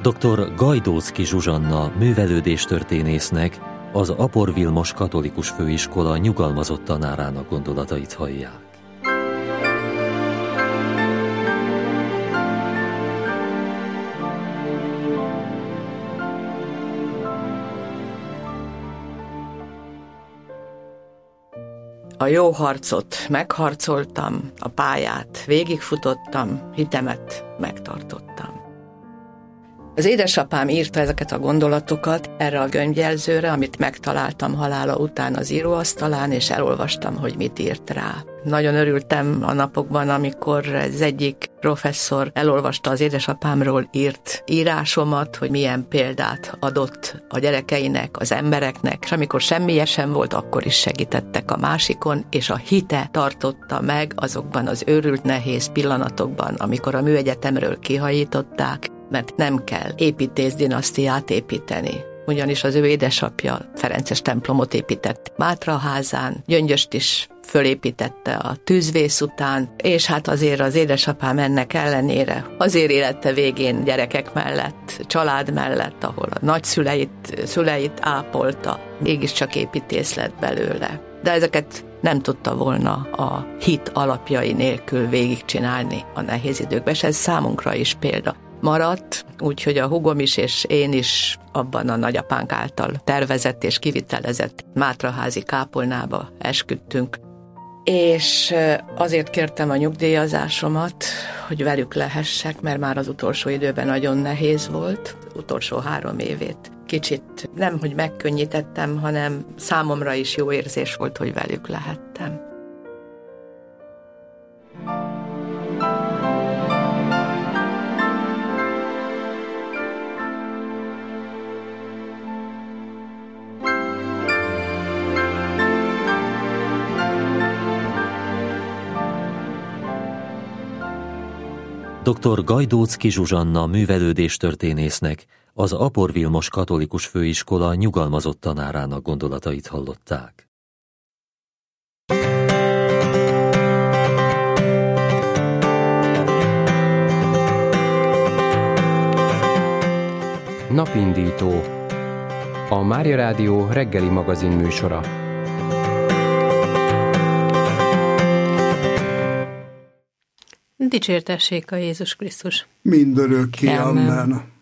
Dr. Gajdóczky Zsuzsanna művelődéstörténésznek, az Apor Vilmos Katolikus Főiskola nyugalmazott tanárának gondolatait hallják. A jó harcot megharcoltam, a pályát végigfutottam, hitemet megtartottam. Az édesapám írta ezeket a gondolatokat erre a könyvjelzőre, amit megtaláltam halála után az íróasztalán, és elolvastam, hogy mit írt rá. Nagyon örültem a napokban, amikor az egyik professzor elolvasta az édesapámról írt írásomat, hogy milyen példát adott a gyerekeinek, az embereknek, és amikor semmi sem volt, akkor is segítettek a másikon, és a hite tartotta meg azokban az őrült nehéz pillanatokban, amikor a műegyetemről kihajították, mert nem kell építész-dinasztiát építeni. Ugyanis az ő édesapja ferences templomot épített Mátraházán, Gyöngyöst is fölépítette a tűzvész után, és hát azért az édesapám ennek ellenére azért élete végén gyerekek mellett, család mellett, ahol a nagyszüleit ápolta, mégiscsak építész lett belőle. De ezeket nem tudta volna a hit alapjai nélkül végigcsinálni a nehéz időkben, és ez számunkra is példa maradt, úgyhogy a húgom is és én is abban a nagyapánk által tervezett és kivitelezett mátraházi kápolnába esküdtünk. És azért kértem a nyugdíjazásomat, hogy velük lehessek, mert már az utolsó időben nagyon nehéz volt, utolsó 3 évét. Kicsit nem, hogy megkönnyítettem, hanem számomra is jó érzés volt, hogy velük lehettem. Dr. Gajdóczky Zsuzsanna művelődéstörténésznek, az Apor Vilmos Katolikus Főiskola nyugalmazott tanárának gondolatait hallották. Napindító. A Mária Rádió reggeli magazin műsora. Dicsértessék a Jézus Krisztus. Mindörökké, amen.